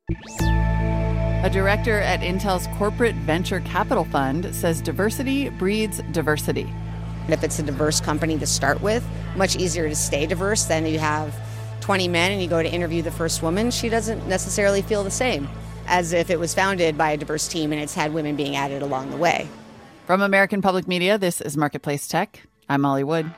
A director at Intel's corporate venture capital fund says diversity breeds diversity. If it's a diverse company to start with, much easier to stay diverse than you have 20 men and you go to interview the first woman. She doesn't necessarily feel the same as if it was founded by a diverse team and it's had women being added along the way. From American Public Media, this is Marketplace Tech. I'm Molly Wood.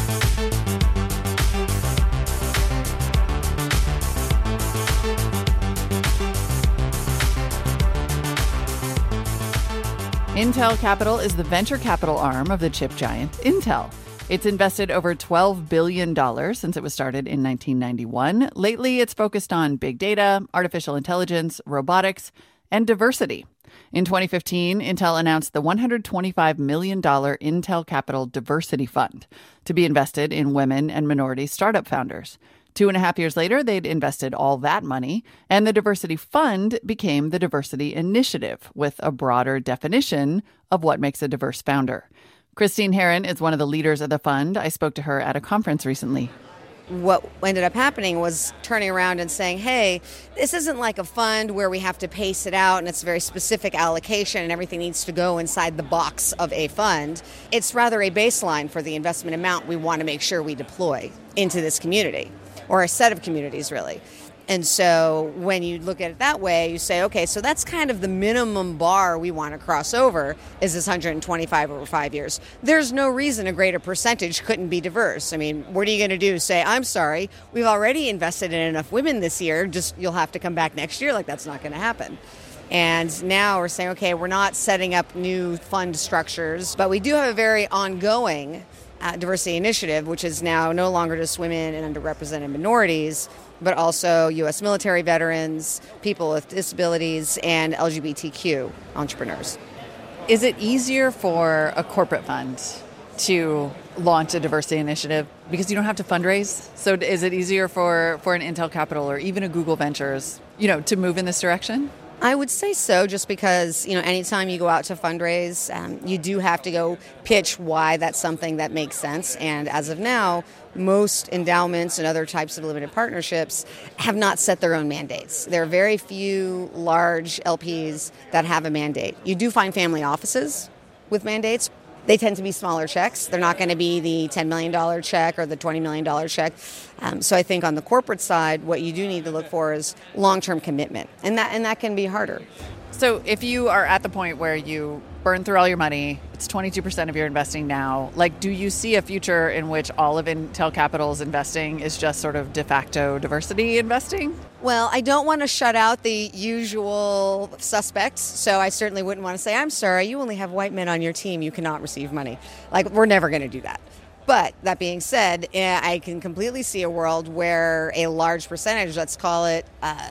Intel Capital is the venture capital arm of the chip giant Intel. It's invested over $12 billion since it was started in 1991. Lately, it's focused on big data, artificial intelligence, robotics, and diversity. In 2015, Intel announced the $125 million Intel Capital Diversity Fund to be invested in women and minority startup founders. 2.5 years later, they'd invested all that money, and the Diversity Fund became the Diversity Initiative with a broader definition of what makes a diverse founder. Christine Herron is one of the leaders of the fund. I spoke to her at a conference recently. What ended up happening was turning around and saying, hey, this isn't like a fund where we have to pace it out and it's a very specific allocation and everything needs to go inside the box of a fund. It's rather a baseline for the investment amount we want to make sure we deploy into this community, or a set of communities, really. And so when you look at it that way, you say, okay, so that's kind of the minimum bar we want to cross over is this 125 over 5 years. There's no reason a greater percentage couldn't be diverse. I mean, what are you going to do? Say, I'm sorry, we've already invested in enough women this year, just you'll have to come back next year. Like, that's not going to happen. And now we're saying, okay, we're not setting up new fund structures, but we do have a very ongoing diversity initiative, which is now no longer just women and underrepresented minorities, but also U.S. military veterans, people with disabilities, and LGBTQ entrepreneurs. Is it easier for a corporate fund to launch a diversity initiative because you don't have to fundraise? So is it easier for an Intel Capital or even a Google Ventures, to move in this direction? I would say so, just because, anytime you go out to fundraise, you do have to go pitch why that's something that makes sense. And as of now, most endowments and other types of limited partnerships have not set their own mandates. There are very few large LPs that have a mandate. You do find family offices with mandates. They tend to be smaller checks. They're not going to be the $10 million check or the $20 million check. So I think on the corporate side, what you do need to look for is long-term commitment. And that can be harder. So if you are at the point where you burn through all your money, it's 22% of your investing now, do you see a future in which all of Intel Capital's investing is just sort of de facto diversity investing? Well, I don't want to shut out the usual suspects, so I certainly wouldn't want to say, I'm sorry, you only have white men on your team, you cannot receive money. We're never going to do that. But that being said, I can completely see a world where a large percentage, let's call it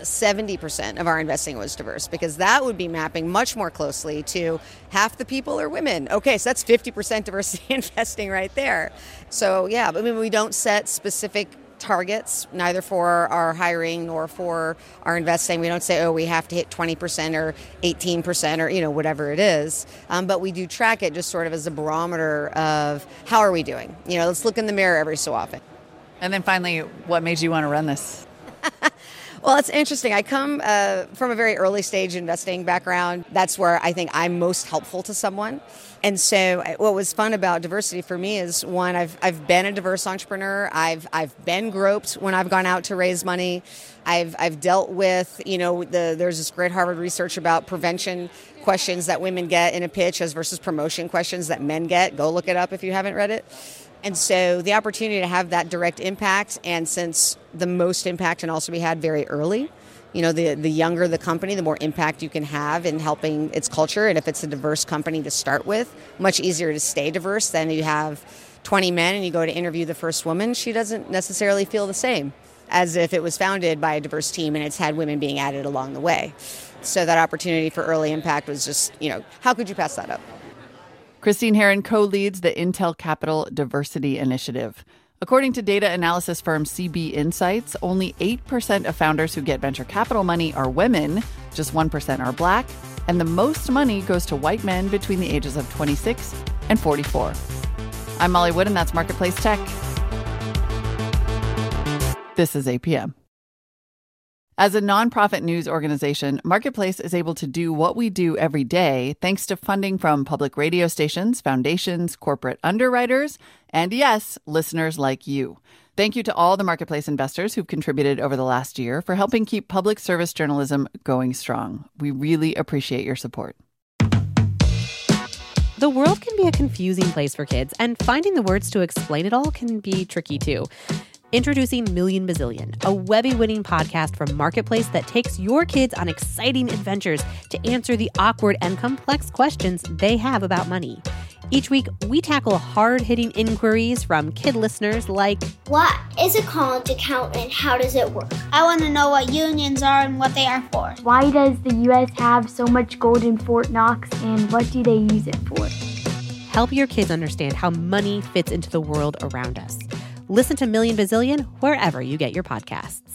70% of our investing was diverse, because that would be mapping much more closely to half the people are women. Okay, so that's 50% diversity investing right there. So yeah, we don't set specific targets, neither for our hiring nor for our investing. We don't say, we have to hit 20% or 18% or, whatever it is. But we do track it just sort of as a barometer of how are we doing? Let's look in the mirror every so often. And then finally, what made you want to run this? Well, it's interesting. I come from a very early stage investing background. That's where I think I'm most helpful to someone. And so what was fun about diversity for me is, one, I've been a diverse entrepreneur. I've been groped when I've gone out to raise money. I've dealt with, there's this great Harvard research about prevention questions that women get in a pitch as versus promotion questions that men get. Go look it up if you haven't read it. And so the opportunity to have that direct impact, and since the most impact can also be had very early, the younger the company, the more impact you can have in helping its culture. And if it's a diverse company to start with, much easier to stay diverse than you have 20 men and you go to interview the first woman. She doesn't necessarily feel the same as if it was founded by a diverse team and it's had women being added along the way. So that opportunity for early impact was just, how could you pass that up? Christine Herron co-leads the Intel Capital Diversity Initiative. According to data analysis firm CB Insights, only 8% of founders who get venture capital money are women, just 1% are Black, and the most money goes to white men between the ages of 26 and 44. I'm Molly Wood, and that's Marketplace Tech. This is APM. As a nonprofit news organization, Marketplace is able to do what we do every day thanks to funding from public radio stations, foundations, corporate underwriters, and yes, listeners like you. Thank you to all the Marketplace investors who've contributed over the last year for helping keep public service journalism going strong. We really appreciate your support. The world can be a confusing place for kids, and finding the words to explain it all can be tricky too. Introducing Million Bazillion, a Webby-winning podcast from Marketplace that takes your kids on exciting adventures to answer the awkward and complex questions they have about money. Each week, we tackle hard-hitting inquiries from kid listeners like, what is a college account and how does it work? I want to know what unions are and what they are for. Why does the U.S. have so much gold in Fort Knox and what do they use it for? Help your kids understand how money fits into the world around us. Listen to Million Bazillion wherever you get your podcasts.